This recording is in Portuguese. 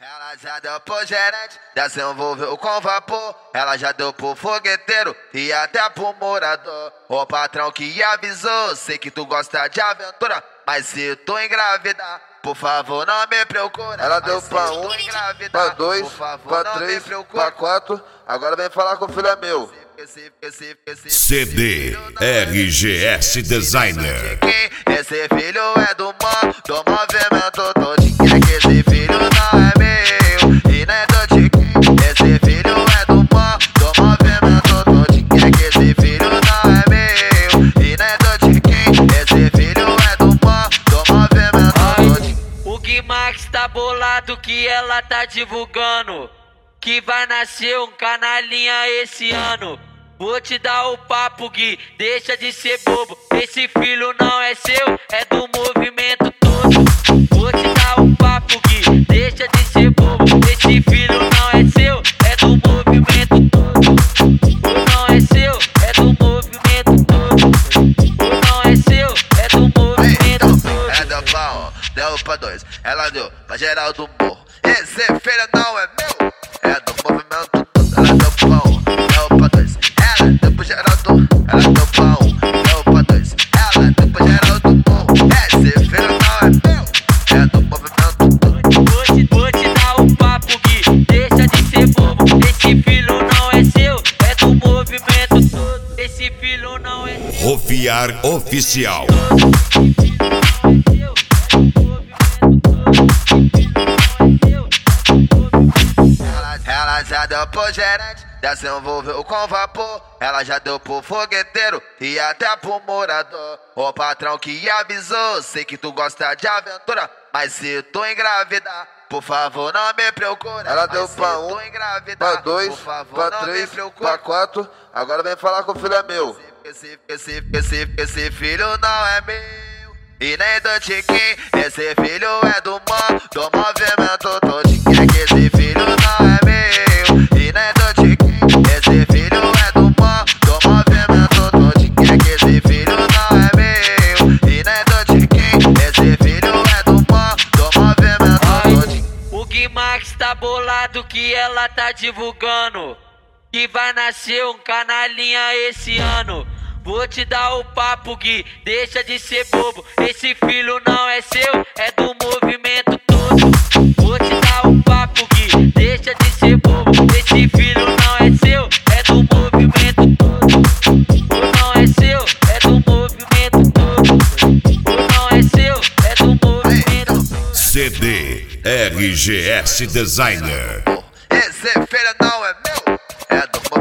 Ela já deu pro gerente, desenvolveu com vapor. Ela já deu pro fogueteiro e até pro morador. O patrão que avisou, sei que tu gosta de aventura, mas se tu engravidar, por favor não me procura. Ela deu pra um, pra dois, pra três, pra quatro. Agora vem falar com o filho meu. CD RGS Designer. Esse filho é do movimento todinho. Que esse filho não é meu e nem do tiquinho. Esse filho é do movimento todinho. Que esse filho não é meu e nem do tiquinho. Esse filho é do movimento todinho. O Guimax tá bolado que ela tá divulgando que vai nascer um canalinha esse ano. Vou te dar o papo, Gui, deixa de ser bobo. Esse filho não é seu, é do movimento todo. Vou te dar o papo, Gui, deixa de ser bobo. Esse filho não é seu, é do movimento todo. Não é seu, é do movimento todo. Não é seu, é do movimento todo. Ela deu pra um, deu pra dois, ela deu pra geral do morro. Esse filho não é meu, é do movimento todo. Ela deu pra um, deu pra dois. Ela deu pro Geraldo, ela deu pra um, deu pra dois. Ela deu pro Geraldo, esse filho não é meu, é do movimento todo. Vou te dar um papo, Gui, deixa de ser bobo. Esse filho não é seu, é do movimento todo. Esse filho não é seu. Ofiar Oficial. Ela já deu pro gerente, desenvolveu com vapor. Ela já deu pro fogueteiro e até pro morador. O patrão que avisou, sei que tu gosta de aventura, mas se tu engravidar, por favor não me procura. Ela deu pra um, pra dois, pra três, pra quatro. Agora vem falar com o filho meu. Esse filho não é meu e nem do tiquinho. Esse filho é do movimento todinho. Que esse filho não é meu e nem do tiquinho. Esse filho é do movimento todinho. Que esse filho não é meu e nem do tiquinho. Esse filho é do movimento todinho. O Guimax tá bolado que ela tá divulgando que vai nascer um canalinha esse ano. Vou te dar o papo, Gui, deixa de ser bobo. Esse filho não é seu, é do movimento todo. Vou te dar o papo, Gui, deixa de ser bobo. Esse filho não é seu, é do movimento todo. Não é seu, é do movimento todo. Não é seu, é do movimento todo. CD RGS Designer. Esse filho não é meu, é do movimento.